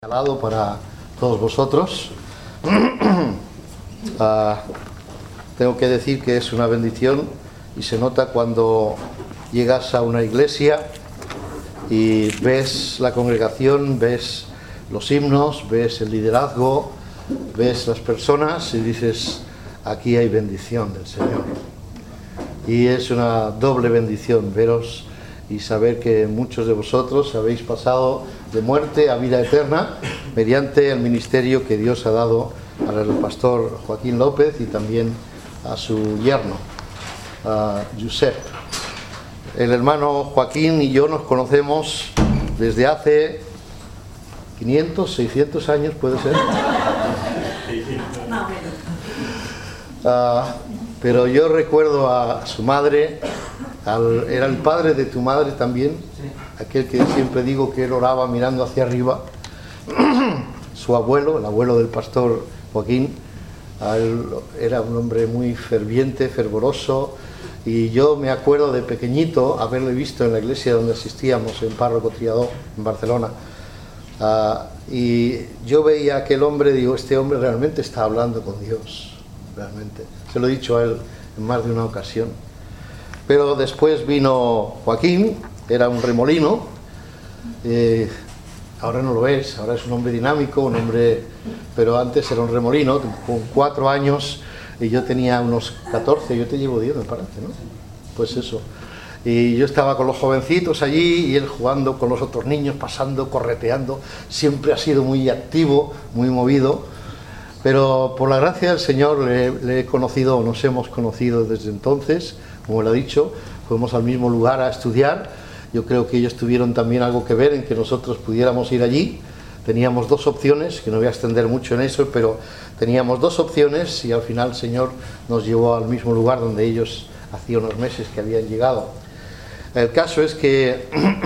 Señalado para todos vosotros. Tengo que decir que es una bendición y se nota cuando llegas a una iglesia y ves la congregación, ves los himnos, ves el liderazgo, ves las personas y dices, aquí hay bendición del Señor. Y es una doble bendición veros y saber que muchos de vosotros habéis pasado de muerte a vida eterna mediante el ministerio que Dios ha dado al pastor Joaquín López y también a su yerno, a Josep. El hermano Joaquín y yo nos conocemos desde hace 500, 600 años, ¿puede ser? Pero yo recuerdo a su madre. Era el padre de tu madre también, aquel que siempre digo que él oraba mirando hacia arriba. Su abuelo, el abuelo del pastor Joaquín, era un hombre muy ferviente, fervoroso, y yo me acuerdo de pequeñito haberle visto en la iglesia donde asistíamos, en Párroco Triadó, en Barcelona, y yo veía a aquel hombre, digo, este hombre realmente está hablando con Dios, realmente. Se lo he dicho a él en más de una ocasión. Pero después vino Joaquín, era un remolino, ahora no lo es, ahora es un hombre dinámico, un hombre, pero antes era un remolino, con 4 años, y yo tenía unos 14, yo te llevo 10 me parece, ¿no? Pues eso, y yo estaba con los jovencitos allí, y él jugando con los otros niños, pasando, correteando, siempre ha sido muy activo, muy movido, pero por la gracia del Señor le he conocido, nos hemos conocido desde entonces. Como lo he dicho, fuimos al mismo lugar a estudiar. Yo creo que ellos tuvieron también algo que ver en que nosotros pudiéramos ir allí. Teníamos 2 opciones, que no voy a extender mucho en eso, pero teníamos 2 opciones y al final el Señor nos llevó al mismo lugar donde ellos hacía unos meses que habían llegado. El caso es que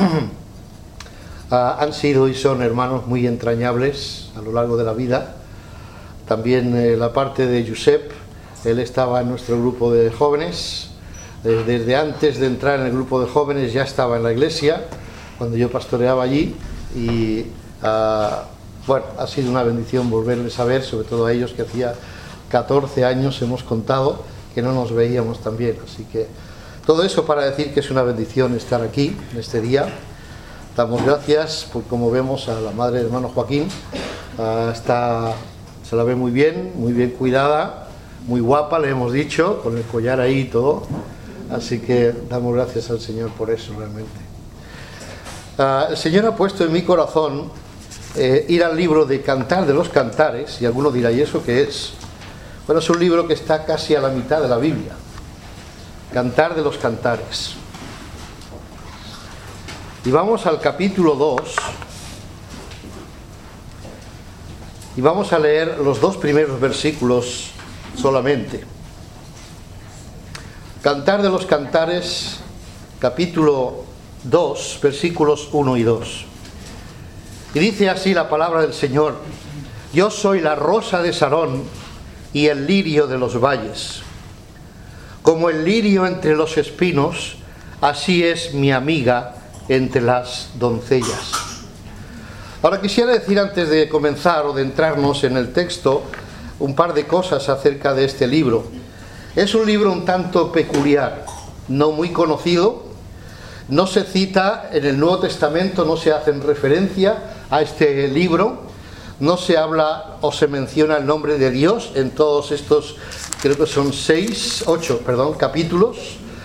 han sido y son hermanos muy entrañables a lo largo de la vida. También la parte de Josep, él estaba en nuestro grupo de jóvenes. Desde antes de entrar en el grupo de jóvenes ya estaba en la iglesia, cuando yo pastoreaba allí, y bueno, ha sido una bendición volverles a ver, sobre todo a ellos que hacía 14 años hemos contado que no nos veíamos tan bien. Así que todo eso para decir que es una bendición estar aquí en este día. Damos gracias por, como vemos, a la madre del hermano Joaquín, se la ve muy bien cuidada, muy guapa, le hemos dicho, con el collar ahí y todo. Así que damos gracias al Señor por eso realmente. El Señor ha puesto en mi corazón ir al libro de Cantar de los Cantares, y alguno dirá, ¿y eso qué es? Bueno, es un libro que está casi a la mitad de la Biblia. Cantar de los Cantares. Y vamos al capítulo 2, y vamos a leer los 2 primeros versículos solamente. Cantar de los Cantares, capítulo 2, versículos 1 y 2. Y dice así la palabra del Señor: Yo soy la rosa de Sarón y el lirio de los valles. Como el lirio entre los espinos, así es mi amiga entre las doncellas. Ahora quisiera decir, antes de comenzar o de entrarnos en el texto, un par de cosas acerca de este libro. Es un libro un tanto peculiar, no muy conocido, no se cita en el Nuevo Testamento, no se hace referencia a este libro, no se habla o se menciona el nombre de Dios en todos estos, creo que son 8 capítulos.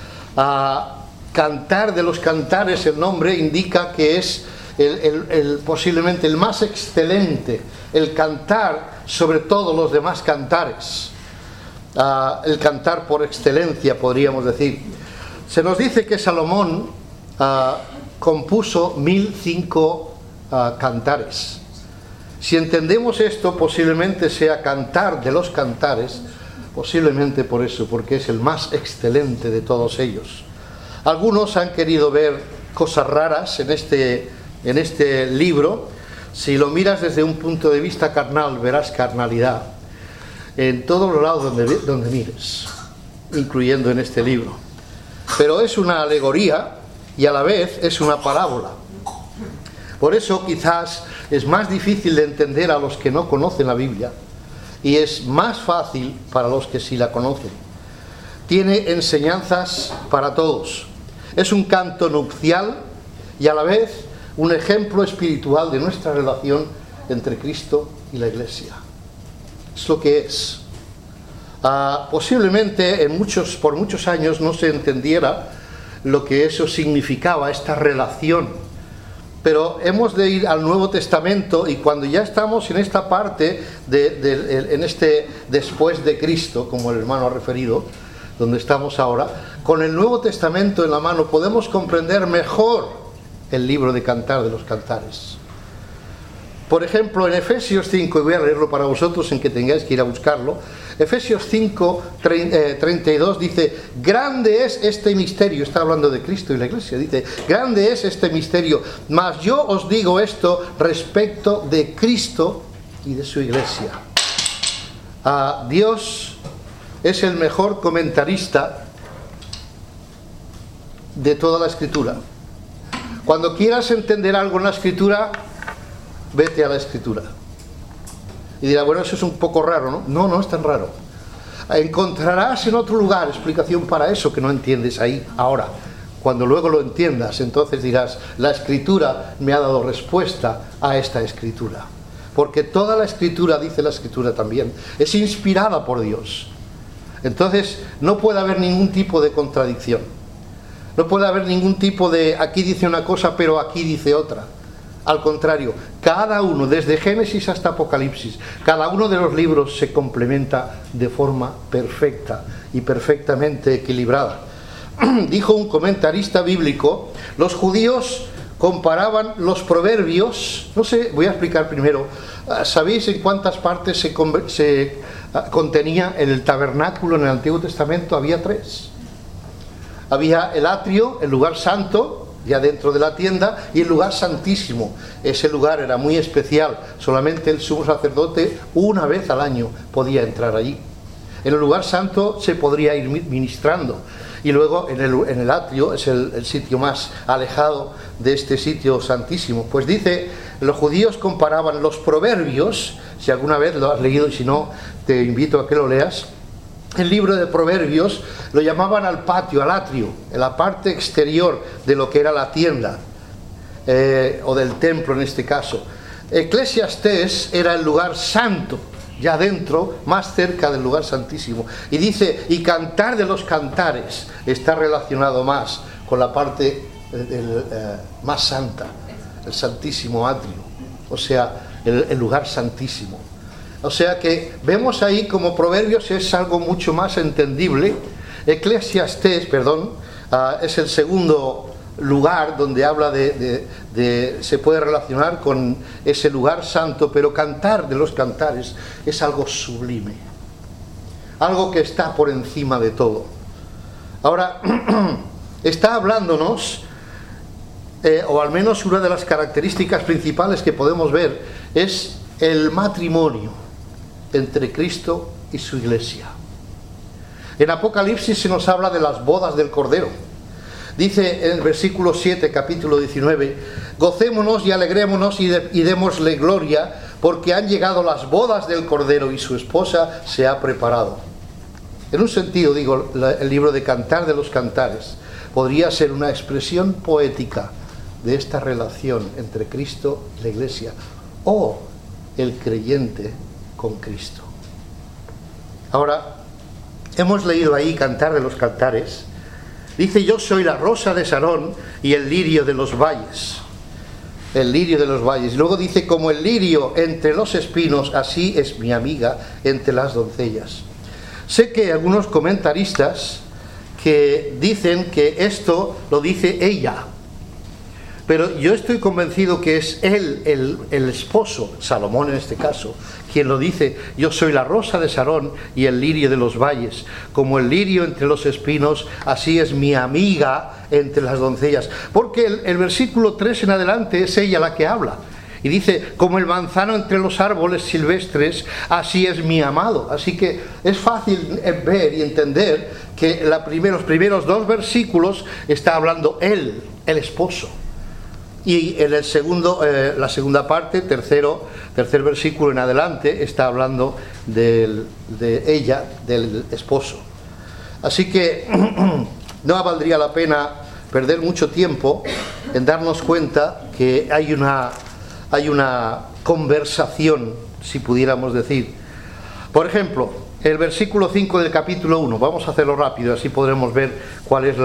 Cantar de los Cantares, el nombre indica que es posiblemente el más excelente, el cantar sobre todos los demás cantares. El cantar por excelencia, podríamos decir. Se nos dice que Salomón compuso 1005 cantares. Si entendemos esto, posiblemente sea Cantar de los Cantares, posiblemente por eso, porque es el más excelente de todos ellos. Algunos han querido ver cosas raras en este libro. Si lo miras desde un punto de vista carnal, verás carnalidad en todos los lados donde mires, incluyendo en este libro. Pero es una alegoría y a la vez es una parábola. Por eso quizás es más difícil de entender a los que no conocen la Biblia y es más fácil para los que sí la conocen. Tiene enseñanzas para todos. Es un canto nupcial y a la vez un ejemplo espiritual de nuestra relación entre Cristo y la Iglesia. Es lo que es. Posiblemente por muchos años no se entendiera lo que eso significaba, esta relación. Pero hemos de ir al Nuevo Testamento y cuando ya estamos en esta parte, en este después de Cristo, como el hermano ha referido, donde estamos ahora, con el Nuevo Testamento en la mano podemos comprender mejor el libro de Cantar de los Cantares. Por ejemplo, en Efesios 5, y voy a leerlo para vosotros en que tengáis que ir a buscarlo, Efesios 5, 32 dice, grande es este misterio, está hablando de Cristo y la Iglesia, dice, grande es este misterio, mas yo os digo esto respecto de Cristo y de su Iglesia. Dios es el mejor comentarista de toda la Escritura. Cuando quieras entender algo en la Escritura, vete a la Escritura. Y dirá, bueno, eso es un poco raro, ¿no? No, no es tan raro. Encontrarás en otro lugar explicación para eso que no entiendes ahí, ahora. Cuando luego lo entiendas, entonces dirás, la Escritura me ha dado respuesta a esta Escritura. Porque toda la Escritura, dice la Escritura también, es inspirada por Dios. Entonces, no puede haber ningún tipo de contradicción. No puede haber ningún tipo de, aquí dice una cosa, pero aquí dice otra. Al contrario, cada uno, desde Génesis hasta Apocalipsis, cada uno de los libros se complementa de forma perfecta y perfectamente equilibrada. Dijo un comentarista bíblico, los judíos comparaban los proverbios, no sé, voy a explicar primero, ¿sabéis en cuántas partes se contenía el tabernáculo en el Antiguo Testamento? Había 3. Había el atrio, el lugar santo, ya dentro de la tienda, y el lugar santísimo. Ese lugar era muy especial, solamente el sumo sacerdote una vez al año podía entrar allí. En el lugar santo se podría ir ministrando, y luego en el atrio es el sitio más alejado de este sitio santísimo. Pues dice, los judíos comparaban los proverbios, si alguna vez lo has leído y si no te invito a que lo leas. El libro de Proverbios lo llamaban al patio, al atrio, en la parte exterior de lo que era la tienda, o del templo en este caso. Eclesiastés era el lugar santo, ya dentro, más cerca del lugar santísimo. Y dice, y Cantar de los Cantares está relacionado más con la parte más santa, el santísimo atrio, o sea, el lugar santísimo. O sea que vemos ahí como Proverbios es algo mucho más entendible. Eclesiastés, es el segundo lugar donde habla se puede relacionar con ese lugar santo, pero Cantar de los Cantares es algo sublime, algo que está por encima de todo. Ahora, está hablándonos, o al menos una de las características principales que podemos ver es el matrimonio entre Cristo y su Iglesia. En Apocalipsis se nos habla de las bodas del Cordero. Dice en el versículo 7, capítulo 19, gocémonos y alegrémonos y démosle gloria, porque han llegado las bodas del Cordero y su esposa se ha preparado. En un sentido, digo, el libro de Cantar de los Cantares podría ser una expresión poética de esta relación entre Cristo y la Iglesia, o el creyente con Cristo. Ahora, hemos leído ahí Cantar de los Cantares. Dice, yo soy la rosa de Sarón y el lirio de los valles. El lirio de los valles. Luego dice, como el lirio entre los espinos, así es mi amiga entre las doncellas. Sé que hay algunos comentaristas que dicen que esto lo dice ella, pero yo estoy convencido que es él, el esposo, Salomón en este caso, quien lo dice, yo soy la rosa de Sarón y el lirio de los valles, como el lirio entre los espinos, así es mi amiga entre las doncellas. Porque el versículo 3 en adelante es ella la que habla. Y dice, como el manzano entre los árboles silvestres, así es mi amado. Así que es fácil ver y entender que los primeros 2 versículos está hablando él, el esposo. Y en el segundo, la segunda parte, tercer versículo en adelante, está hablando de ella, del esposo. Así que no valdría la pena perder mucho tiempo en darnos cuenta que hay una conversación, si pudiéramos decir. Por ejemplo, el versículo 5 del capítulo 1, vamos a hacerlo rápido, así podremos ver cuál es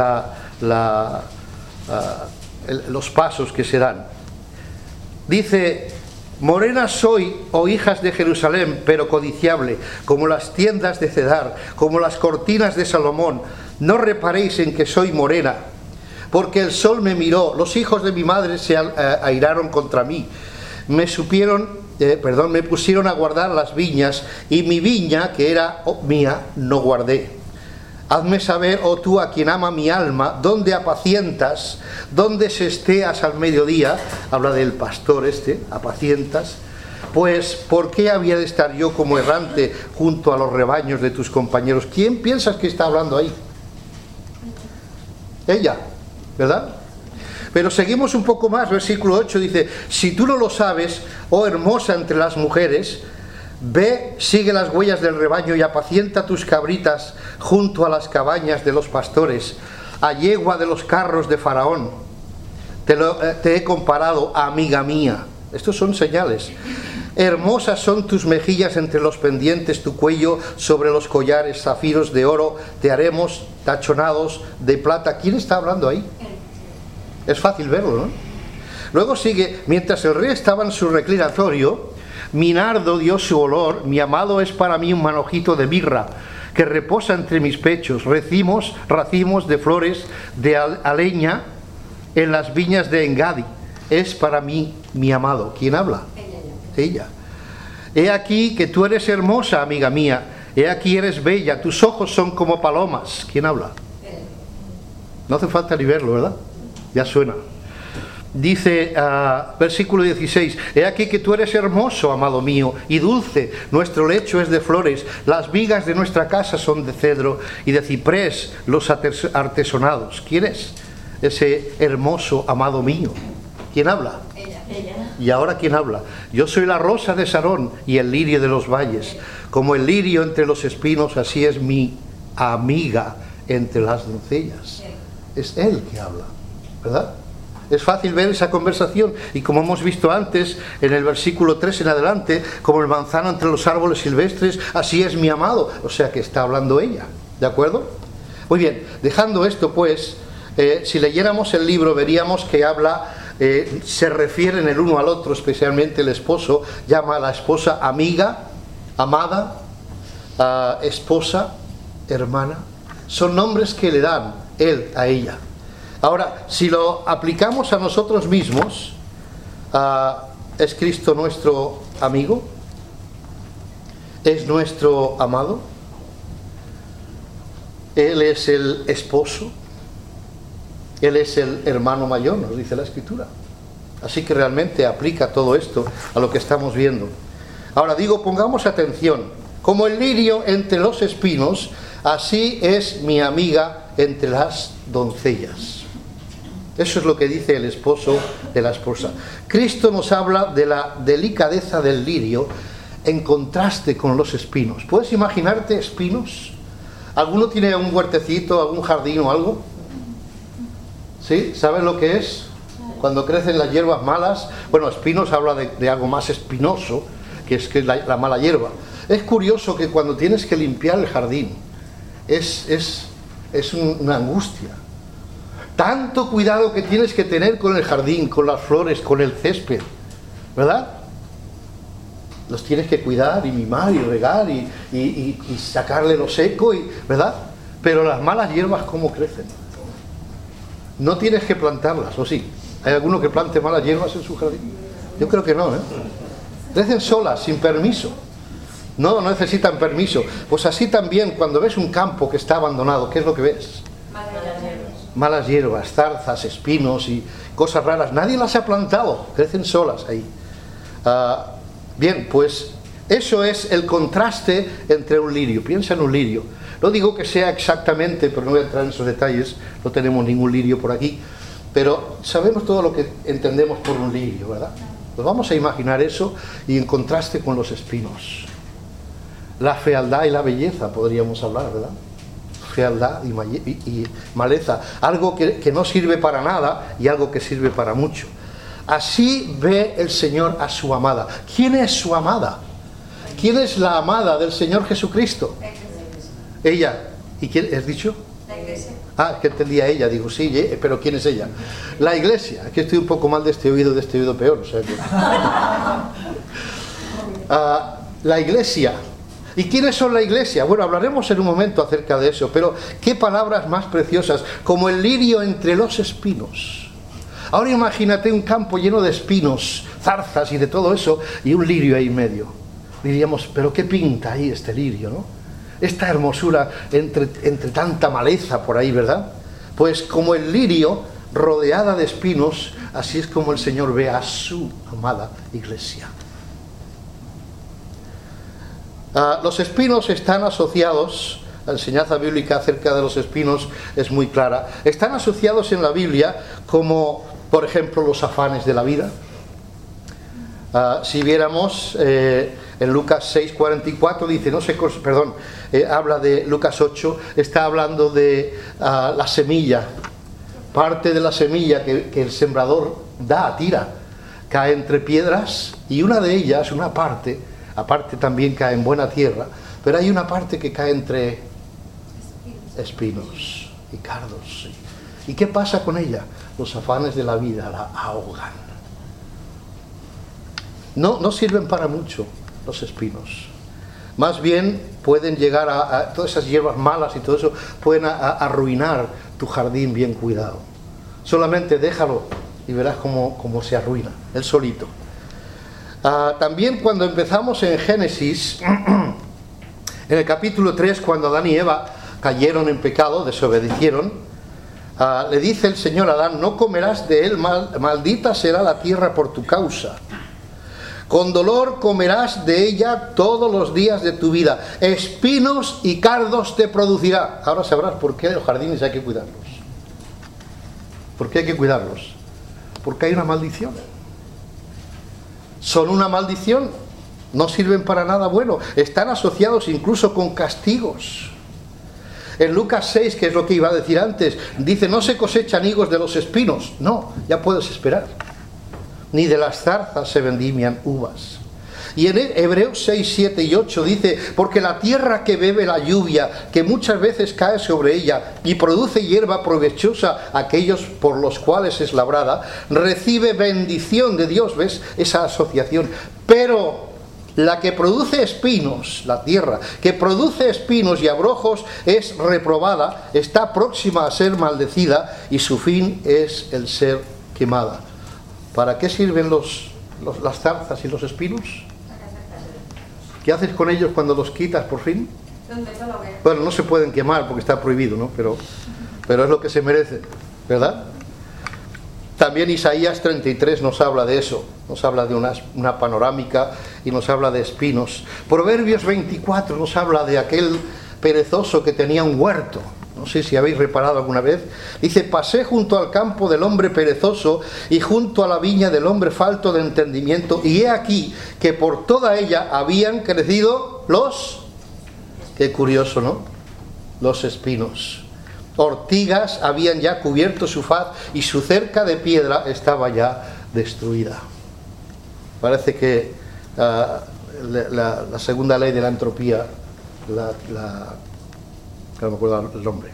los pasos que se dan. Dice: morena soy, oh hijas de Jerusalén, pero codiciable, como las tiendas de Cedar, como las cortinas de Salomón. No reparéis en que soy morena, porque el sol me miró, los hijos de mi madre se airaron contra mí. Me pusieron a guardar las viñas, y mi viña, que era mía, no guardé. Hazme saber, oh tú a quien ama mi alma, dónde apacientas, dónde sesteas al mediodía. Habla del pastor apacientas. Pues, ¿por qué había de estar yo como errante junto a los rebaños de tus compañeros? ¿Quién piensas que está hablando ahí? Ella, ¿verdad? Pero seguimos un poco más, versículo 8 dice: si tú no lo sabes, oh hermosa entre las mujeres, ve, sigue las huellas del rebaño y apacienta tus cabritas junto a las cabañas de los pastores, a yegua de los carros de Faraón. Te he comparado, amiga mía. Estos son señales. Hermosas son tus mejillas entre los pendientes, tu cuello sobre los collares, zafiros de oro te haremos tachonados de plata. ¿Quién está hablando ahí? Es fácil verlo, ¿no? Luego sigue: mientras el rey estaba en su reclinatorio, mi nardo dio su olor, mi amado es para mí un manojito de mirra que reposa entre mis pechos, racimos de flores de aleña en las viñas de Engadi. Es para mí mi amado. ¿Quién habla? Ella. He aquí que tú eres hermosa, amiga mía. He aquí eres bella, tus ojos son como palomas. ¿Quién habla? No hace falta ni verlo, ¿verdad? Ya suena. Dice, versículo 16: he aquí que tú eres hermoso, amado mío, y dulce, nuestro lecho es de flores, las vigas de nuestra casa son de cedro y de ciprés los artesonados. ¿Quién es ese hermoso amado mío? ¿Quién habla? Ella. ¿Y ahora quién habla? Yo soy la rosa de Sarón y el lirio de los valles. Como el lirio entre los espinos, así es mi amiga entre las doncellas. Es él que habla, ¿verdad? Es fácil ver esa conversación, y como hemos visto antes, en el versículo 3 en adelante, como el manzano entre los árboles silvestres, así es mi amado. O sea que está hablando ella, ¿de acuerdo? Muy bien, dejando esto pues, si leyéramos el libro veríamos que habla, se refieren el uno al otro, especialmente el esposo, llama a la esposa amiga, amada, esposa, hermana. Son nombres que le dan él a ella. Ahora, si lo aplicamos a nosotros mismos, ¿es Cristo nuestro amigo? ¿Es nuestro amado? ¿Él es el esposo? ¿Él es el hermano mayor? Nos dice la Escritura. Así que realmente aplica todo esto a lo que estamos viendo. Ahora digo, pongamos atención. Como el lirio entre los espinos, así es mi amiga entre las doncellas. Eso es lo que dice el esposo de la esposa. Cristo nos habla de la delicadeza del lirio en contraste con los espinos. ¿Puedes imaginarte espinos? ¿Alguno tiene un huertecito, algún jardín o algo? ¿Sí? ¿Sabes lo que es? Cuando crecen las hierbas malas. Bueno, espinos habla de algo más espinoso, que es la mala hierba. Es curioso que cuando tienes que limpiar el jardín, es una angustia. Tanto cuidado que tienes que tener con el jardín, con las flores, con el césped, ¿verdad? Los tienes que cuidar y mimar y regar y sacarle lo seco, ¿verdad? Pero las malas hierbas, ¿cómo crecen? No tienes que plantarlas, ¿o sí? ¿Hay alguno que plante malas hierbas en su jardín? Yo creo que no, ¿eh? Crecen solas, sin permiso. No necesitan permiso. Pues así también, cuando ves un campo que está abandonado, ¿qué es lo que ves? Malas hierbas, zarzas, espinos y cosas raras. Nadie las ha plantado, crecen solas ahí. Bien, pues eso es el contraste entre un lirio. Piensa en un lirio. No digo que sea exactamente, pero no voy a entrar en esos detalles, no tenemos ningún lirio por aquí. pero sabemos todo lo que entendemos por un lirio, ¿verdad? Pues vamos a imaginar eso y en contraste con los espinos. La fealdad y la belleza, podríamos hablar, ¿verdad? Fealdad y maleza. Algo que no sirve para nada y algo que sirve para mucho. Así ve el Señor a su amada. ¿Quién es su amada? ¿Quién es la amada del Señor Jesucristo? Ella. ¿Y quién has dicho? La iglesia. Ah, es que entendía ella, digo, sí, pero ¿quién es ella? La iglesia. Es que estoy un poco mal de este oído peor. O sea que... la iglesia. ¿Y quiénes son la iglesia? Bueno, hablaremos en un momento acerca de eso, pero qué palabras más preciosas, como el lirio entre los espinos. Ahora imagínate un campo lleno de espinos, zarzas y de todo eso, y un lirio ahí en medio. Diríamos, pero qué pinta ahí este lirio, ¿no? Esta hermosura entre tanta maleza por ahí, ¿verdad? Pues como el lirio rodeada de espinos, así es como el Señor ve a su amada iglesia. Los espinos están asociados, la enseñanza bíblica acerca de los espinos es muy clara, están asociados en la Biblia como, por ejemplo, los afanes de la vida. Si viéramos en Lucas 6:44 dice, habla de Lucas 8, está hablando de la semilla, parte de la semilla que el sembrador tira, cae entre piedras y una de ellas, una parte, aparte también cae en buena tierra, pero hay una parte que cae entre espinos y cardos. Sí. ¿Y qué pasa con ella? Los afanes de la vida la ahogan. No sirven para mucho los espinos. Más bien pueden llegar a todas esas hierbas malas y todo eso, pueden arruinar tu jardín bien cuidado. Solamente déjalo y verás cómo se arruina, él solito. También cuando empezamos en Génesis, en el capítulo 3, cuando Adán y Eva cayeron en pecado, desobedecieron, le dice el Señor a Adán, no comerás de él, maldita será la tierra por tu causa. Con dolor comerás de ella todos los días de tu vida. Espinos y cardos te producirá. Ahora sabrás por qué los jardines hay que cuidarlos. ¿Por qué hay que cuidarlos? Porque hay una maldición. Son una maldición. No sirven para nada bueno. Están asociados incluso con castigos. En Lucas 6, que es lo que iba a decir antes, dice, no se cosechan higos de los espinos. No, ya puedes esperar. Ni de las zarzas se vendimian uvas. Y en Hebreos 6, 7 y 8 dice, porque la tierra que bebe la lluvia, que muchas veces cae sobre ella y produce hierba provechosa a aquellos por los cuales es labrada, recibe bendición de Dios. ¿Ves? Esa asociación. Pero la que produce espinos, la tierra, que produce espinos y abrojos es reprobada, está próxima a ser maldecida y su fin es el ser quemada. ¿Para qué sirven las zarzas y los espinos? ¿Qué haces con ellos cuando los quitas por fin? Bueno, no se pueden quemar porque está prohibido, ¿no? Pero es lo que se merece, ¿verdad? También Isaías 33 nos habla de eso, nos habla de una panorámica y nos habla de espinos. Proverbios 24 nos habla de aquel perezoso que tenía un huerto. No sé si habéis reparado alguna vez. Dice, pasé junto al campo del hombre perezoso y junto a la viña del hombre falto de entendimiento, y he aquí que por toda ella habían crecido los... Qué curioso, ¿no? Los espinos. Ortigas habían ya cubierto su faz y su cerca de piedra estaba ya destruida. Parece que la segunda ley de la entropía, no me acuerdo el nombre.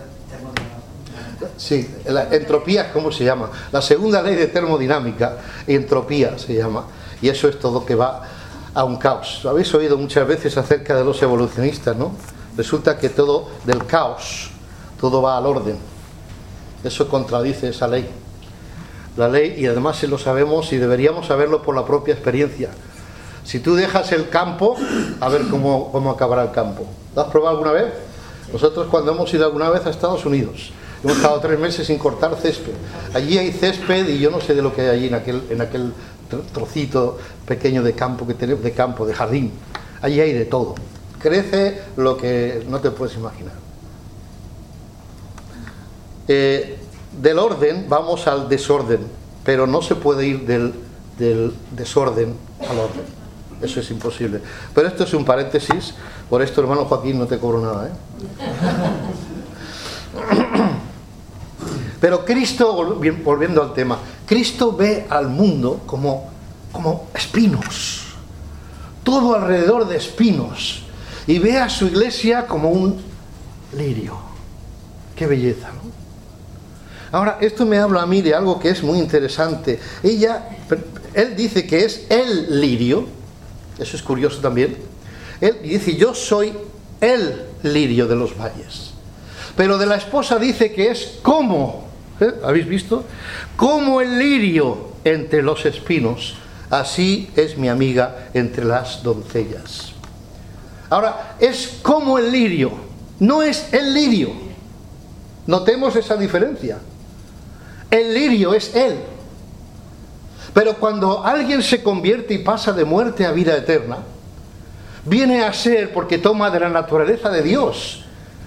Sí, la entropía, ¿cómo se llama? La segunda ley de termodinámica, entropía se llama, y eso es todo que va a un caos. Lo habéis oído muchas veces acerca de los evolucionistas, ¿no? Resulta que todo del caos, todo va al orden. Eso contradice esa ley. La ley, y además se lo sabemos y deberíamos saberlo por la propia experiencia. Si tú dejas el campo, a ver cómo acabará el campo. ¿Lo has probado alguna vez? Nosotros cuando hemos ido alguna vez a Estados Unidos, hemos estado 3 meses sin cortar césped. Allí hay césped y yo no sé de lo que hay allí en aquel trocito pequeño de campo que tenemos, de jardín. Allí hay de todo. Crece lo que no te puedes imaginar. del orden vamos al desorden, pero no se puede ir del desorden al orden. Eso es imposible. Pero esto es un paréntesis. Por esto, hermano Joaquín, no te cobro nada, ¿eh? Pero Cristo, volviendo al tema, Cristo ve al mundo como espinos, todo alrededor de espinos, y ve a su iglesia como un lirio. Qué belleza, ¿no? Ahora, esto me habla a mí de algo que es muy interesante. Él dice que es el lirio, eso es curioso también. Él dice, yo soy el lirio de los valles. Pero de la esposa dice que es como, ¿habéis visto? Como el lirio entre los espinos, así es mi amiga entre las doncellas. Ahora, es como el lirio, no es el lirio. Notemos esa diferencia. El lirio es él. Pero cuando alguien se convierte y pasa de muerte a vida eterna, viene a ser porque toma de la naturaleza de Dios.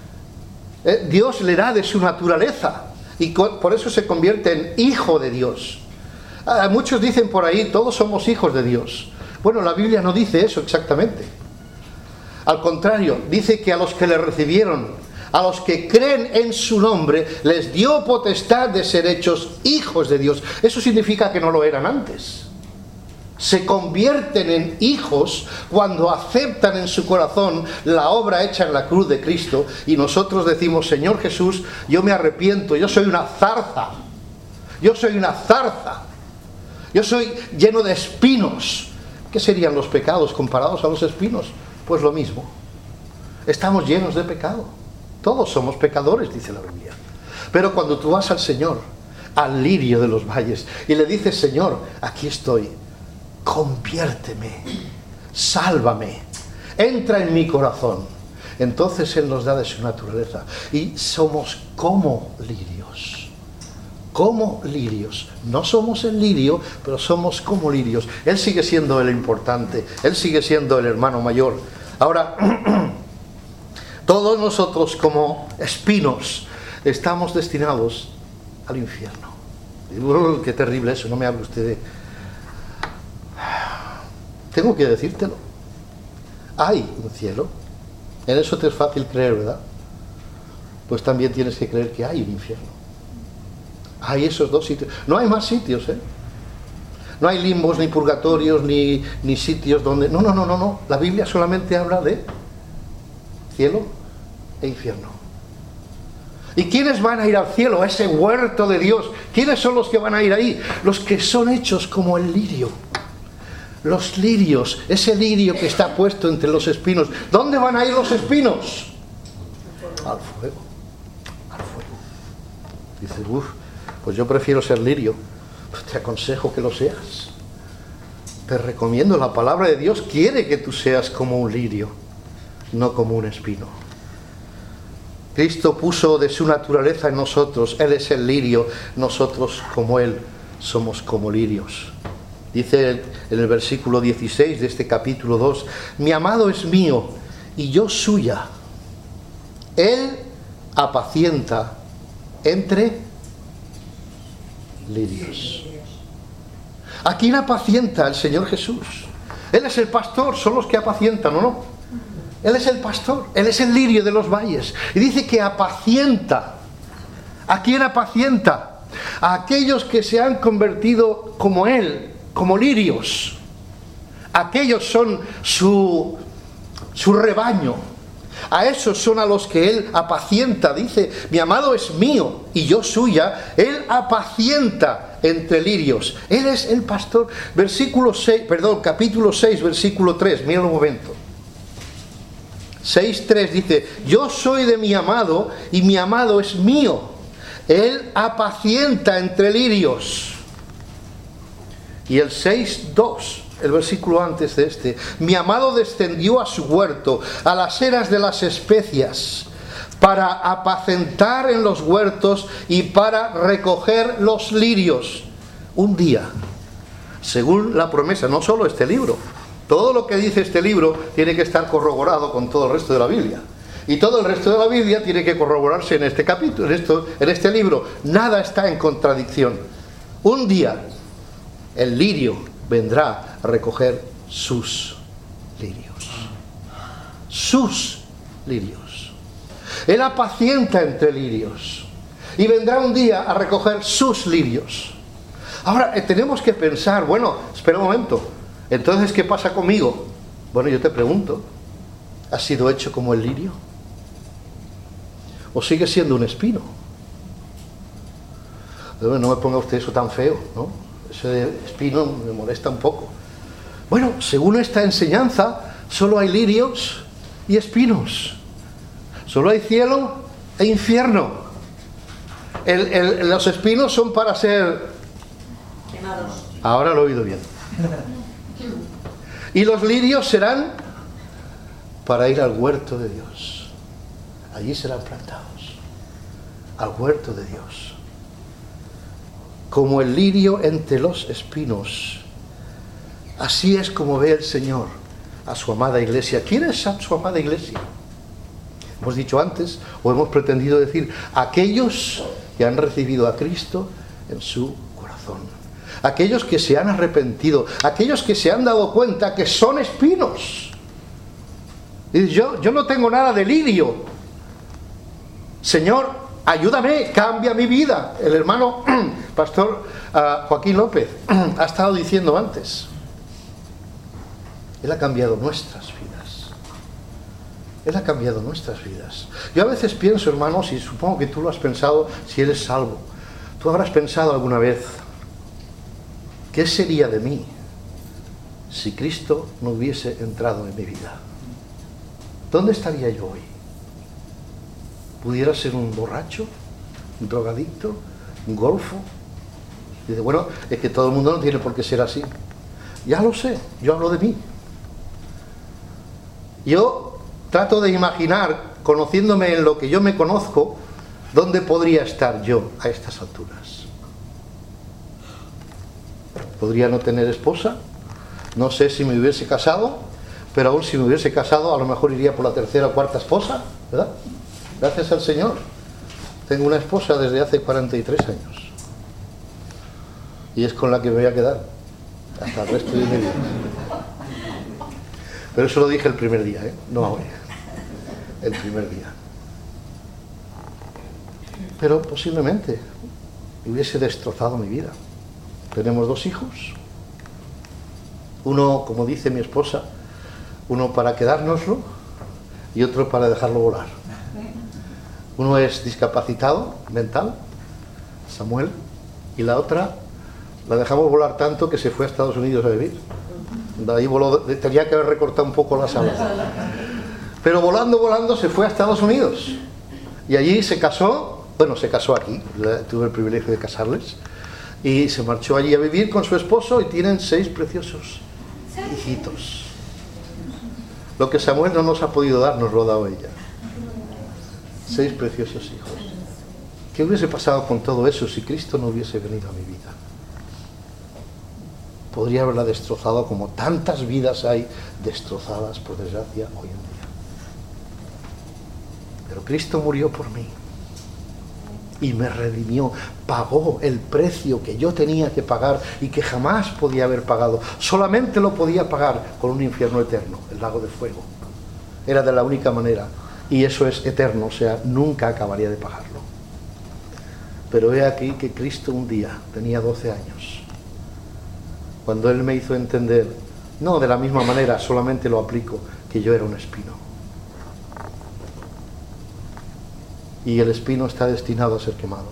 Dios le da de su naturaleza y por eso se convierte en hijo de Dios. Muchos dicen por ahí, todos somos hijos de Dios. Bueno, la Biblia no dice eso exactamente. Al contrario, dice que a los que le recibieron, a los que creen en su nombre, les dio potestad de ser hechos hijos de Dios. Eso significa que no lo eran antes. Se convierten en hijos cuando aceptan en su corazón la obra hecha en la cruz de Cristo, y nosotros decimos, Señor Jesús, yo me arrepiento, yo soy una zarza, yo soy una zarza, yo soy lleno de espinos. ¿Qué serían los pecados comparados a los espinos? Pues lo mismo. Estamos llenos de pecado. Todos somos pecadores, dice la Biblia. Pero cuando tú vas al Señor, al lirio de los valles, y le dices, Señor, aquí estoy, conviérteme, sálvame, entra en mi corazón, entonces Él nos da de su naturaleza. Y somos como lirios. Como lirios. No somos el lirio, pero somos como lirios. Él sigue siendo el importante. Él sigue siendo el hermano mayor. Ahora, todos nosotros como espinos estamos destinados al infierno. Qué terrible eso, no me hable usted de... Tengo que decírtelo. Hay un cielo. En eso te es fácil creer, ¿verdad? Pues también tienes que creer que hay un infierno. Hay esos dos sitios. No hay más sitios, ¿eh? No hay limbos, ni purgatorios, ni sitios donde... No. La Biblia solamente habla de cielo e infierno. ¿Y quiénes van a ir al cielo, a ese huerto de Dios? ¿Quiénes son los que van a ir ahí? Los que son hechos como el lirio. Los lirios, ese lirio que está puesto entre los espinos. ¿Dónde van a ir los espinos? Al fuego. Al fuego. Dices, pues yo prefiero ser lirio. Pues te aconsejo que lo seas. Te recomiendo, la palabra de Dios quiere que tú seas como un lirio, no como un espino. Cristo puso de su naturaleza en nosotros. Él es el lirio, nosotros como Él somos como lirios. Dice en el versículo 16 de este capítulo 2, mi amado es mío y yo suya. Él apacienta entre lirios. ¿A quién apacienta el Señor Jesús? Él es el pastor, son los que apacientan, ¿o no? Él es el pastor, Él es el lirio de los valles. Y dice que apacienta. ¿A quién apacienta? A aquellos que se han convertido como Él, como lirios. Aquellos son su rebaño. A esos son a los que Él apacienta. Dice, mi amado es mío y yo suya. Él apacienta entre lirios. Él es el pastor. Capítulo 6, versículo 3. Mira un momento. 6:3 dice, yo soy de mi amado y mi amado es mío. Él apacienta entre lirios. Y el 6:2, el versículo antes de este, mi amado descendió a su huerto, a las eras de las especias, para apacentar en los huertos y para recoger los lirios. Un día, según la promesa, no solo este libro, todo lo que dice este libro tiene que estar corroborado con todo el resto de la Biblia. Y todo el resto de la Biblia tiene que corroborarse en este capítulo, en este libro. Nada está en contradicción. Un día el lirio vendrá a recoger sus lirios. Sus lirios. Él apacienta entre lirios. Y vendrá un día a recoger sus lirios. Ahora, tenemos que pensar, bueno, espera un momento. Entonces, ¿qué pasa conmigo? Bueno, yo te pregunto, ¿has sido hecho como el lirio? ¿O sigue siendo un espino? No me ponga usted eso tan feo, ¿no? Ese espino me molesta un poco. Bueno, según esta enseñanza, solo hay lirios y espinos. Solo hay cielo e infierno. Los espinos son para ser quemados. Ahora lo he oído bien. Y los lirios serán para ir al huerto de Dios. Allí serán plantados, al huerto de Dios. Como el lirio entre los espinos. Así es como ve el Señor a su amada iglesia. ¿Quién es su amada iglesia? Hemos dicho antes, o hemos pretendido decir, aquellos que han recibido a Cristo en su corazón. Aquellos que se han arrepentido, aquellos que se han dado cuenta que son espinos. Y yo no tengo nada de lirio. Señor, ayúdame, cambia mi vida. El hermano pastor Joaquín López ha estado diciendo antes. Él ha cambiado nuestras vidas. Él ha cambiado nuestras vidas. Yo a veces pienso, hermanos, y supongo que tú lo has pensado si eres salvo. Tú habrás pensado alguna vez, ¿qué sería de mí si Cristo no hubiese entrado en mi vida? ¿Dónde estaría yo hoy? ¿Pudiera ser un borracho? ¿Un drogadicto? ¿Un golfo? Dice, bueno, es que todo el mundo no tiene por qué ser así. Ya lo sé, yo hablo de mí. Yo trato de imaginar, conociéndome en lo que yo me conozco, ¿dónde podría estar yo a estas alturas? ¿Podría no tener esposa? No sé si me hubiese casado, pero aún si me hubiese casado, a lo mejor iría por la tercera o cuarta esposa, ¿verdad? Gracias al Señor. Tengo una esposa desde hace 43 años. Y es con la que me voy a quedar hasta el resto de mi vida. Pero eso lo dije el primer día, no hoy. El primer día. Pero posiblemente hubiese destrozado mi vida. Tenemos 2 hijos. Uno, como dice mi esposa, uno para quedárnoslo y otro para dejarlo volar. Uno es discapacitado mental, Samuel, y la otra la dejamos volar tanto que se fue a Estados Unidos a vivir. De ahí voló, tenía que haber recortado un poco las alas. Pero volando se fue a Estados Unidos. Y allí se casó, bueno, se casó aquí, tuve el privilegio de casarles, y se marchó allí a vivir con su esposo y tienen 6 preciosos hijitos. Lo que Samuel no nos ha podido dar, nos lo ha dado ella. 6 preciosos hijos. ¿Qué hubiese pasado con todo eso si Cristo no hubiese venido a mi vida? Podría haberla destrozado como tantas vidas hay destrozadas, por desgracia, hoy en día. Pero Cristo murió por mí y me redimió, pagó el precio que yo tenía que pagar y que jamás podía haber pagado. Solamente lo podía pagar con un infierno eterno, el lago de fuego. Era de la única manera, y eso es eterno, o sea, nunca acabaría de pagarlo. Pero he aquí que Cristo un día, tenía 12 años, cuando Él me hizo entender, no de la misma manera, solamente lo aplico, que yo era un espino. Y el espino está destinado a ser quemado.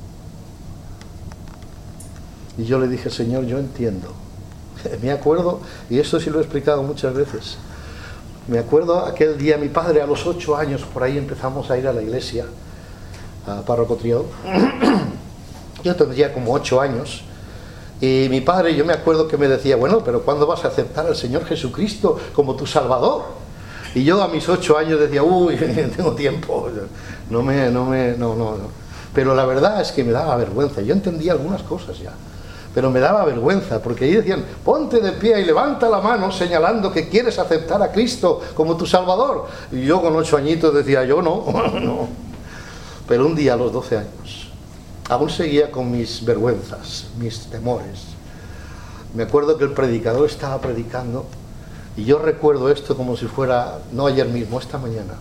Y yo le dije, Señor, yo entiendo. Me acuerdo, y esto sí lo he explicado muchas veces, me acuerdo aquel día, mi padre a los 8 años, por ahí empezamos a ir a la iglesia, a Párroco Trión. Yo tendría como 8 años. Y mi padre, yo me acuerdo que me decía, bueno, pero ¿cuándo vas a aceptar al Señor Jesucristo como tu Salvador? Y yo a mis 8 años decía, uy, tengo tiempo, no. Pero la verdad es que me daba vergüenza, yo entendía algunas cosas ya. pero me daba vergüenza, porque ahí decían, ponte de pie y levanta la mano señalando que quieres aceptar a Cristo como tu Salvador. Y yo con 8 añitos decía, yo no, no. Pero un día a los 12 años, aún seguía con mis vergüenzas, mis temores. Me acuerdo que el predicador estaba predicando, y yo recuerdo esto como si fuera, no ayer mismo, esta mañana.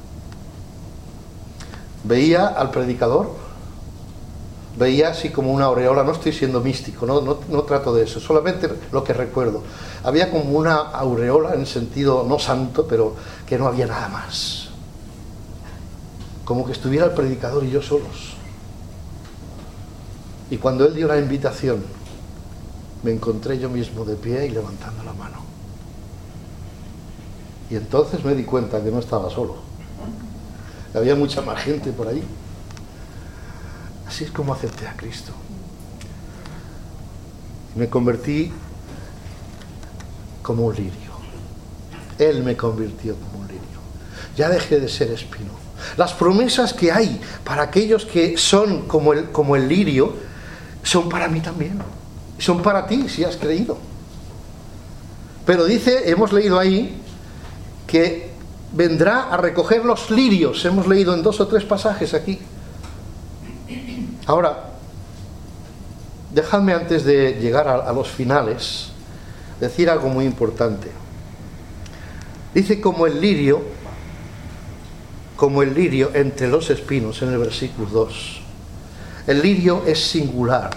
Veía al predicador, veía así como una aureola, no estoy siendo místico, no trato de eso, solamente lo que recuerdo. Había como una aureola en sentido no santo, pero que no había nada más. Como que estuviera el predicador y yo solos. Y cuando él dio la invitación, me encontré yo mismo de pie y levantando la mano. Y entonces me di cuenta que no estaba solo. Había mucha más gente por ahí. Así es como acepté a Cristo. Me convertí como un lirio. Él me convirtió como un lirio. Ya dejé de ser espino. Las promesas que hay para aquellos que son como el lirio son para mí también. Son para ti si has creído. Pero dice, hemos leído ahí, que vendrá a recoger los lirios. Hemos leído en 2 o 3 pasajes aquí. Ahora, dejadme antes de llegar a los finales decir algo muy importante. Dice como el lirio entre los espinos en el versículo 2. El lirio es singular.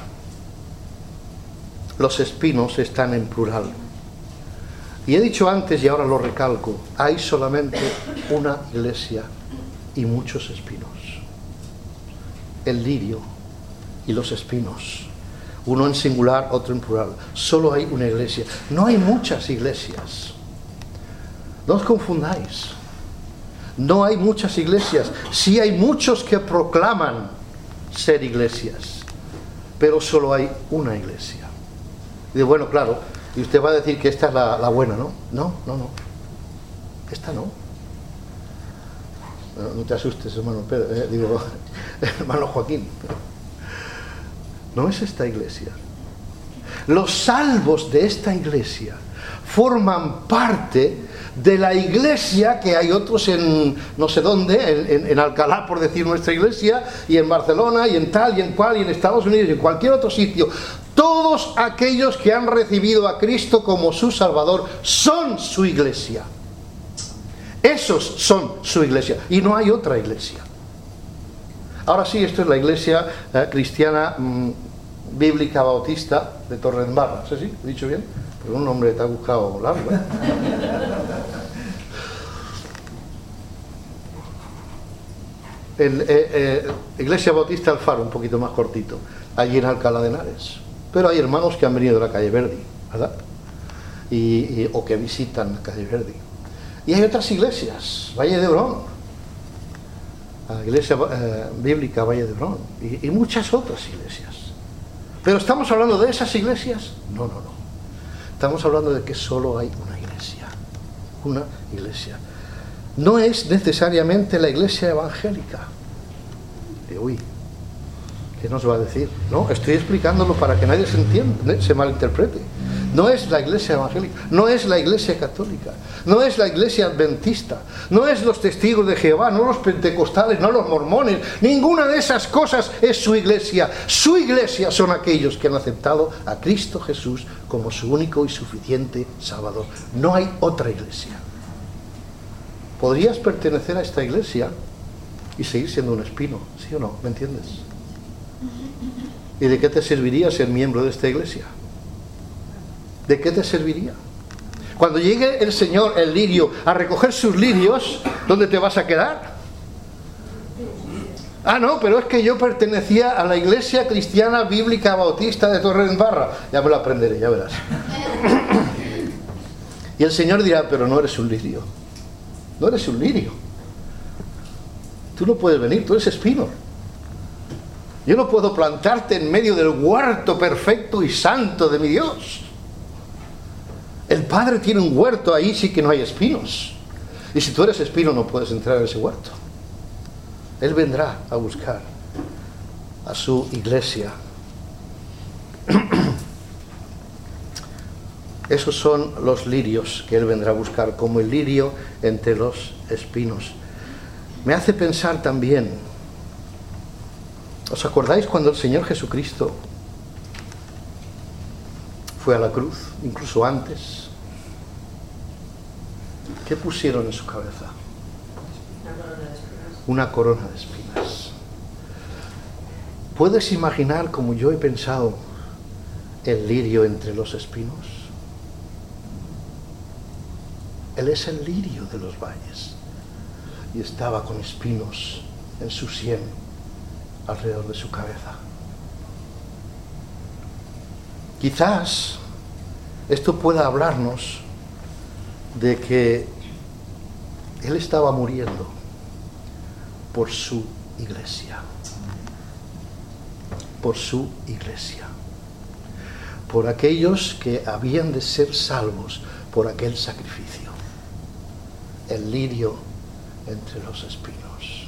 Los espinos están en plural. Y he dicho antes y ahora lo recalco, hay solamente una iglesia y muchos espinos. El lirio y los espinos, uno en singular, otro en plural. Solo hay una iglesia, no hay muchas iglesias. No os confundáis, no hay muchas iglesias. Sí hay muchos que proclaman ser iglesias, pero solo hay una iglesia. Y bueno, claro, y usted va a decir que esta es la buena, ¿no? No. Esta no. No te asustes, hermano Pedro, hermano Joaquín. No es esta iglesia. Los salvos de esta iglesia forman parte de la iglesia que hay otros en no sé dónde, en Alcalá, por decir nuestra iglesia, y en Barcelona, y en tal, y en cual, y en Estados Unidos, y en cualquier otro sitio. Todos aquellos que han recibido a Cristo como su Salvador son su iglesia. Esos son su iglesia, y no hay otra iglesia. Ahora sí, esto es la iglesia cristiana bíblica bautista de Torredembarra. ¿Sí? ¿He dicho bien? Pero un nombre te ha buscado largo, ¿eh? Iglesia Bautista El Faro, un poquito más cortito, allí en Alcalá de Henares. Pero hay hermanos que han venido de la calle Verdi, ¿verdad? O que visitan la calle Verdi. Y hay otras iglesias, Valle de Hebrón, la iglesia bíblica Valle de Hebrón, y muchas otras iglesias. ¿Pero estamos hablando de esas iglesias? No. Estamos hablando de que solo hay una iglesia. Una iglesia. No es necesariamente la iglesia evangélica. Uy, ¿qué nos va a decir? No, estoy explicándolo para que nadie se malinterprete. No es la iglesia evangélica, no es la iglesia católica, no es la iglesia adventista, no es los testigos de Jehová, no los pentecostales, no los mormones. Ninguna de esas cosas es su iglesia. Su iglesia son aquellos que han aceptado a Cristo Jesús como su único y suficiente Salvador. No hay otra iglesia. Podrías pertenecer a esta iglesia y seguir siendo un espino, ¿sí o no? ¿Me entiendes? ¿Y de qué te serviría ser miembro de esta iglesia? ¿De qué te serviría? Cuando llegue el Señor, el lirio, a recoger sus lirios, ¿dónde te vas a quedar? Ah, no, pero es que yo pertenecía a la iglesia cristiana bíblica bautista de Torredembarra. Ya me lo aprenderé, ya verás. Y el Señor dirá, pero no eres un lirio. No eres un lirio. Tú no puedes venir, tú eres espino. Yo no puedo plantarte en medio del huerto perfecto y santo de mi Dios. El Padre tiene un huerto, ahí sí que no hay espinos. Y si tú eres espino no puedes entrar en ese huerto. Él vendrá a buscar a su iglesia. Esos son los lirios que Él vendrá a buscar, como el lirio entre los espinos. Me hace pensar también, ¿os acordáis cuando el Señor Jesucristo fue a la cruz, incluso antes? ¿Qué pusieron en su cabeza? Una corona de espinas. ¿Puedes imaginar, como yo he pensado, el lirio entre los espinos? Él es el lirio de los valles y estaba con espinos en su sien alrededor de su cabeza. Quizás esto pueda hablarnos de que Él estaba muriendo por su iglesia, por su iglesia, por aquellos que habían de ser salvos por aquel sacrificio, el lirio entre los espinos.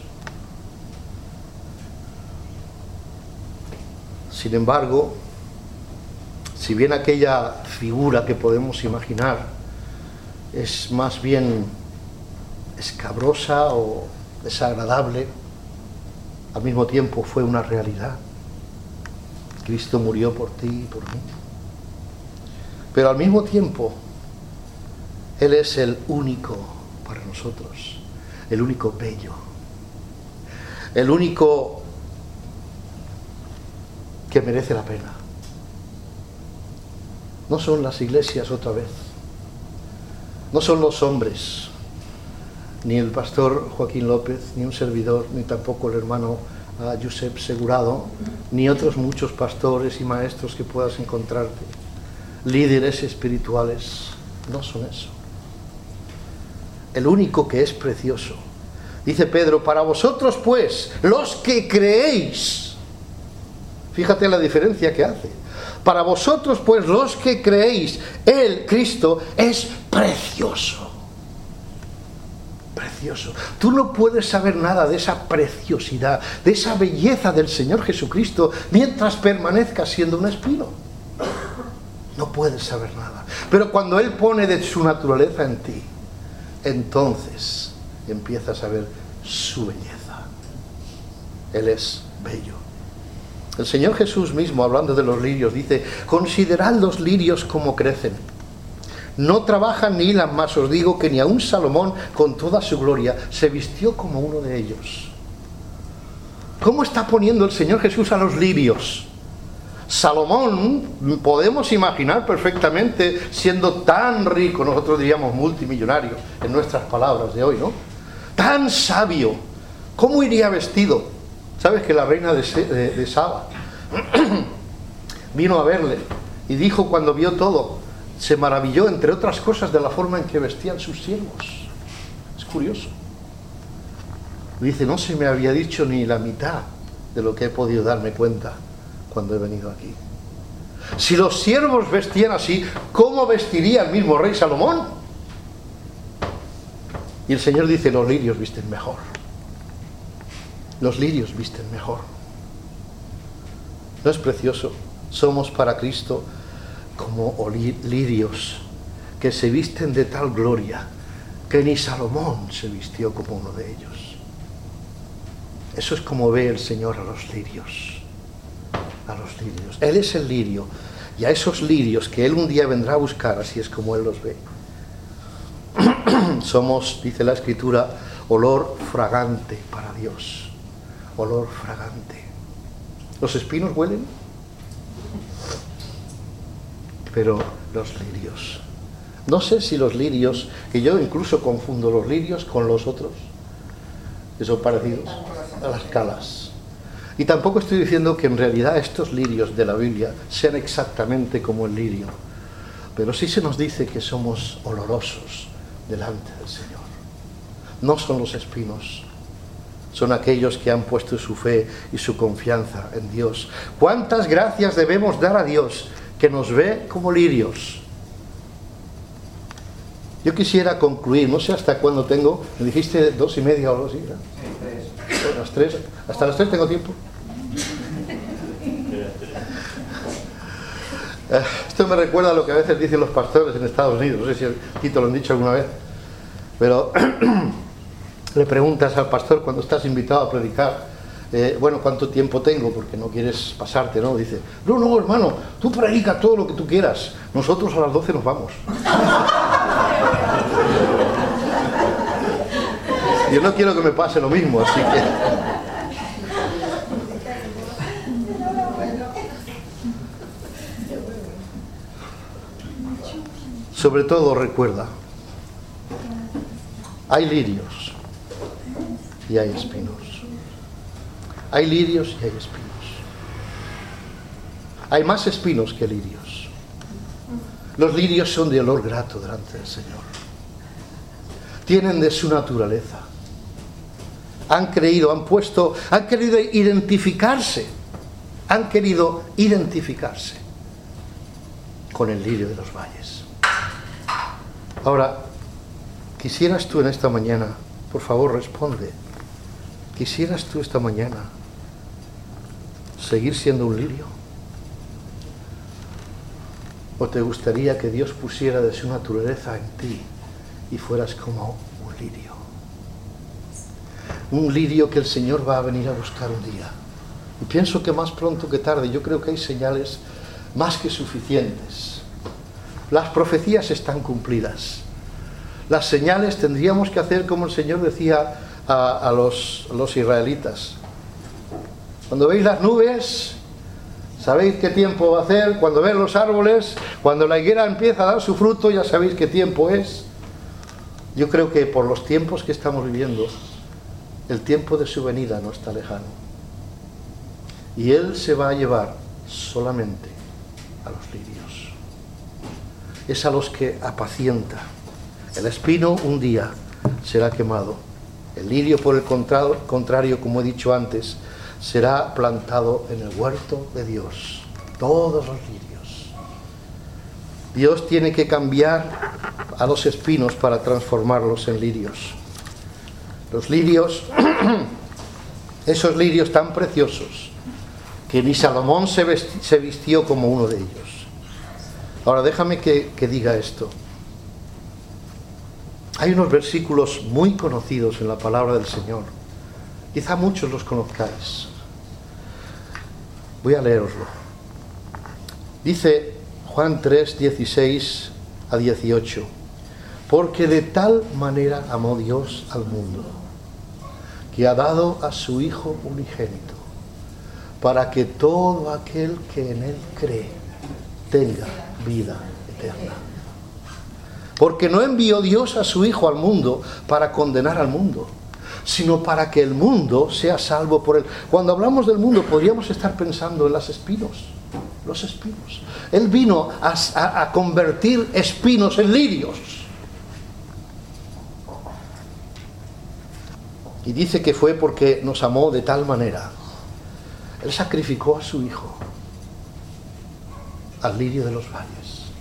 Sin embargo, si bien aquella figura que podemos imaginar es más bien escabrosa o desagradable, al mismo tiempo fue una realidad. Cristo murió por ti y por mí. Pero al mismo tiempo, Él es el único para nosotros, el único bello, el único que merece la pena. No son las iglesias otra vez, no son los hombres, ni el pastor Joaquín López, ni un servidor, ni tampoco el hermano Josep Segurado, ni otros muchos pastores y maestros que puedas encontrarte, líderes espirituales. No son eso. El único que es precioso. Dice Pedro, para vosotros pues, los que creéis. Fíjate la diferencia que hace. Para vosotros pues, los que creéis, Él, Cristo, es precioso. Precioso. Tú no puedes saber nada de esa preciosidad, de esa belleza del Señor Jesucristo, mientras permanezcas siendo un espino. No puedes saber nada. Pero cuando Él pone de su naturaleza en ti, entonces empiezas a ver su belleza. Él es bello. El Señor Jesús mismo, hablando de los lirios, dice: considerad los lirios como crecen. No trabajan ni hilan, mas os digo que ni aun Salomón, con toda su gloria, se vistió como uno de ellos. ¿Cómo está poniendo el Señor Jesús a los lirios? Salomón, podemos imaginar perfectamente, siendo tan rico, nosotros diríamos multimillonario, en nuestras palabras de hoy, ¿no? Tan sabio, ¿cómo iría vestido? ¿Sabes que la reina de Saba vino a verle y dijo, cuando vio todo, se maravilló, entre otras cosas, de la forma en que vestían sus siervos? Es curioso. Dice, no se me había dicho ni la mitad de lo que he podido darme cuenta cuando he venido aquí. Si los siervos vestían así, ¿cómo vestiría el mismo rey Salomón? Y el Señor dice, los lirios visten mejor. Los lirios visten mejor. ¿No es precioso? Somos para Cristo como lirios que se visten de tal gloria que ni Salomón se vistió como uno de ellos. Eso es como ve el Señor a los lirios. A los lirios. Él es el lirio, y a esos lirios que Él un día vendrá a buscar, así es como Él los ve. Somos, dice la Escritura, olor fragante para Dios. Olor fragante. ¿Los espinos huelen? Pero los lirios. No sé si los lirios, que yo incluso confundo los lirios con los otros, que son parecidos a las calas. Y tampoco estoy diciendo que en realidad estos lirios de la Biblia sean exactamente como el lirio, pero sí se nos dice que somos olorosos delante del Señor. No son los espinos, son aquellos que han puesto su fe y su confianza en Dios. ¿Cuántas gracias debemos dar a Dios que nos ve como lirios? Yo quisiera concluir, no sé hasta cuándo tengo, me dijiste 2:30 o algo así, ¿verdad? Las 3, hasta las 3 tengo tiempo. Esto me recuerda a lo que a veces dicen los pastores en Estados Unidos. No sé si aquí te lo han dicho alguna vez, pero le preguntas al pastor cuando estás invitado a predicar, bueno, ¿cuánto tiempo tengo? Porque no quieres pasarte, ¿no? Dice, no, hermano, tú predica todo lo que tú quieras, nosotros a las 12 nos vamos. Yo no quiero que me pase lo mismo, así que... Sobre todo recuerda, hay lirios y hay espinos. Hay lirios y hay espinos. Hay más espinos que lirios. Los lirios son de olor grato delante del Señor. Tienen de su naturaleza. Han querido identificarse. Han querido identificarse con el lirio de los valles. Ahora, quisieras tú en esta mañana, por favor responde, quisieras tú esta mañana seguir siendo un lirio? ¿O te gustaría que Dios pusiera de su naturaleza en ti y fueras como un lirio? Un lirio que el Señor va a venir a buscar un día. Y pienso que más pronto que tarde, yo creo que hay señales más que suficientes. Las profecías están cumplidas. Las señales tendríamos que hacer como el Señor decía a los israelitas. Cuando veis las nubes, sabéis qué tiempo va a hacer. Cuando veis los árboles, cuando la higuera empieza a dar su fruto, ya sabéis qué tiempo es. Yo creo que por los tiempos que estamos viviendo, el tiempo de su venida no está lejano. Y Él se va a llevar solamente a los lirios. Es a los que apacienta. El espino un día será quemado. El lirio, por el contrario, como he dicho antes, será plantado en el huerto de Dios. Todos los lirios. Dios tiene que cambiar a los espinos para transformarlos en lirios. Los lirios, esos lirios tan preciosos, que ni Salomón se vistió como uno de ellos. Ahora déjame que diga esto. Hay unos versículos muy conocidos en la palabra del Señor. Quizá muchos los conozcáis. Voy a leeroslo. Dice Juan 3, 16 a 18. Porque de tal manera amó Dios al mundo, que ha dado a su Hijo unigénito, para que todo aquel que en Él cree tenga vida eterna. Porque no envió Dios a su Hijo al mundo para condenar al mundo, sino para que el mundo sea salvo por Él. Cuando hablamos del mundo podríamos estar pensando en los espinos. Él vino a convertir espinos en lirios. Y dice que fue porque nos amó de tal manera. Él sacrificó a su Hijo, al lirio de los valles,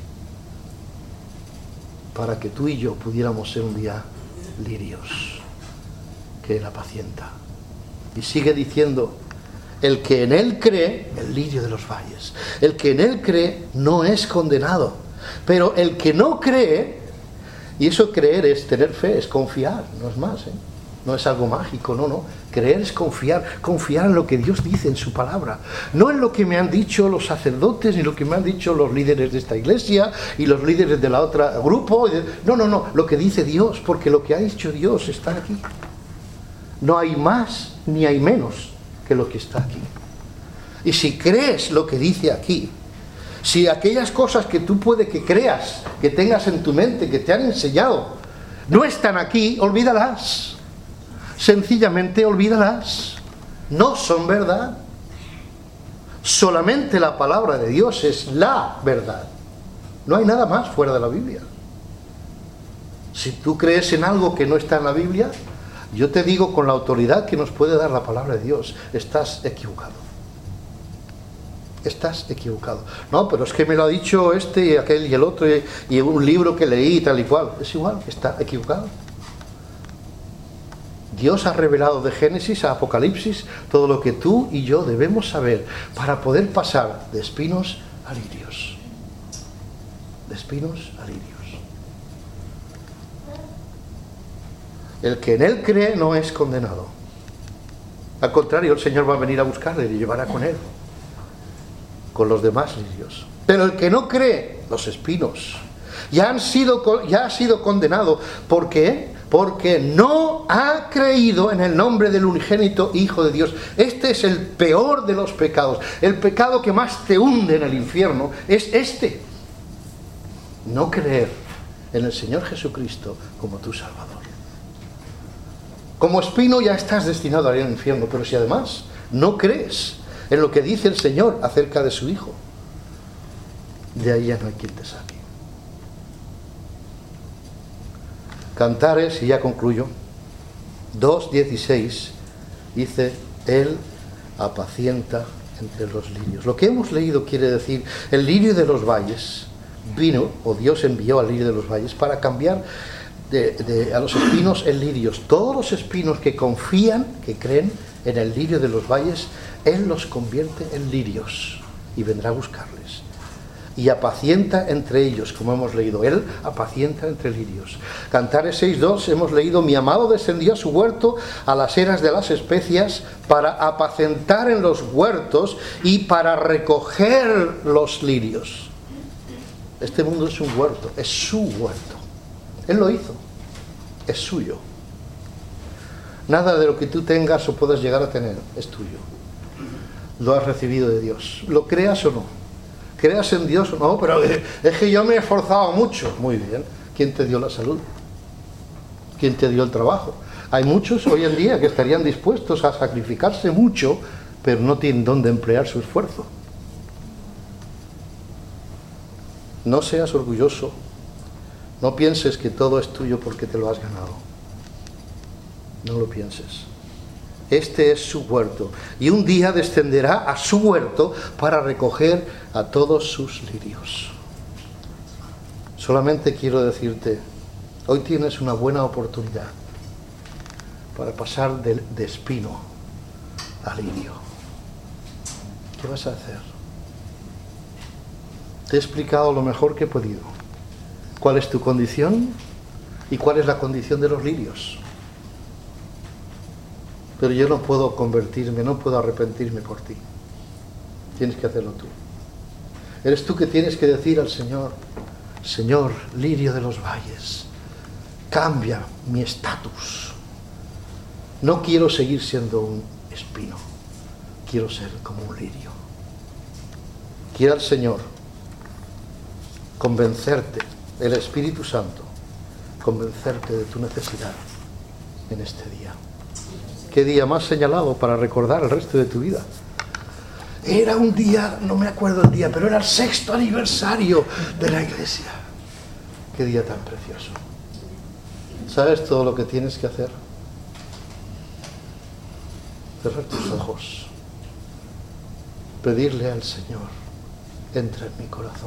para que tú y yo pudiéramos ser un día lirios que Él apacienta. Y sigue diciendo, el que en Él cree, el lirio de los valles, el que en Él cree no es condenado, pero el que no cree, y eso creer es tener fe, es confiar, no es más, no es algo mágico, no. Creer es confiar en lo que Dios dice en su palabra, no en lo que me han dicho los sacerdotes, ni lo que me han dicho los líderes de esta iglesia y los líderes de la otra grupo. No, lo que dice Dios, porque lo que ha dicho Dios está aquí. No hay más ni hay menos que lo que está aquí. Y si crees lo que dice aquí, si aquellas cosas que tú puede que creas, que tengas en tu mente, que te han enseñado, no están aquí, olvídalas. Sencillamente olvídalas. No son verdad. Solamente la palabra de Dios es la verdad. No hay nada más fuera de la Biblia. Si tú crees en algo que no está en la Biblia, yo te digo con la autoridad que nos puede dar la palabra de Dios, estás equivocado. Estás equivocado. No, pero es que me lo ha dicho este y aquel y el otro y un libro que leí y tal y cual. Es igual, está equivocado. Dios ha revelado de Génesis a Apocalipsis todo lo que tú y yo debemos saber para poder pasar de espinos a lirios. de espinos a lirios. El que en él cree no es condenado. Al contrario, el Señor va a venir a buscarle y llevará con él, con los demás lirios. Pero el que no cree, los espinos, ya ha sido condenado. ¿Por qué? Porque no ha creído en el nombre del unigénito Hijo de Dios. Este es el peor de los pecados. El pecado que más te hunde en el infierno es este: no creer en el Señor Jesucristo como tu Salvador. Como espino ya estás destinado a ir al infierno, pero si además no crees en lo que dice el Señor acerca de su Hijo, de ahí ya no hay quien te saque. Cantares, y ya concluyo, 2:16 dice: Él apacienta entre los lirios. Lo que hemos leído quiere decir, el lirio de los valles vino, o Dios envió al lirio de los valles para cambiar a los espinos en lirios. Todos los espinos que confían, que creen en el lirio de los valles, Él los convierte en lirios y vendrá a buscarles. Y apacienta entre ellos, como hemos leído. Él apacienta entre lirios. Cantares 6:2 hemos leído: mi amado descendió a su huerto, a las eras de las especias, para apacentar en los huertos y para recoger los lirios. Este mundo es un huerto, es su huerto. Él lo hizo, es suyo. Nada de lo que tú tengas o puedas llegar a tener es tuyo. Lo has recibido de Dios, lo creas o no. Creas en Dios o no, pero es que yo me he esforzado mucho. Muy bien, ¿quién te dio la salud? ¿Quién te dio el trabajo? Hay muchos hoy en día que estarían dispuestos a sacrificarse mucho, pero no tienen dónde emplear su esfuerzo. No seas orgulloso. No pienses que todo es tuyo porque te lo has ganado. No lo pienses. Este es su huerto, y un día descenderá a su huerto para recoger a todos sus lirios. Solamente quiero decirte, hoy tienes una buena oportunidad para pasar de espino a lirio. ¿Qué vas a hacer? Te he explicado lo mejor que he podido. ¿Cuál es tu condición y cuál es la condición de los lirios? Pero yo no puedo convertirme, no puedo arrepentirme por ti. Tienes que hacerlo tú. Eres tú que tienes que decir al Señor: Señor, lirio de los valles, cambia mi estatus. No quiero seguir siendo un espino, quiero ser como un lirio. Quiera el Señor convencerte, el Espíritu Santo, convencerte de tu necesidad en este día. ¿Qué día más señalado para recordar el resto de tu vida? Era un día, no me acuerdo el día, pero era el 6º aniversario de la iglesia. Qué día tan precioso. ¿Sabes todo lo que tienes que hacer? Cerrar tus ojos, pedirle al Señor: entra en mi corazón,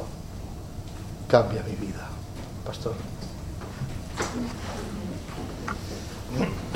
cambia mi vida. Pastor.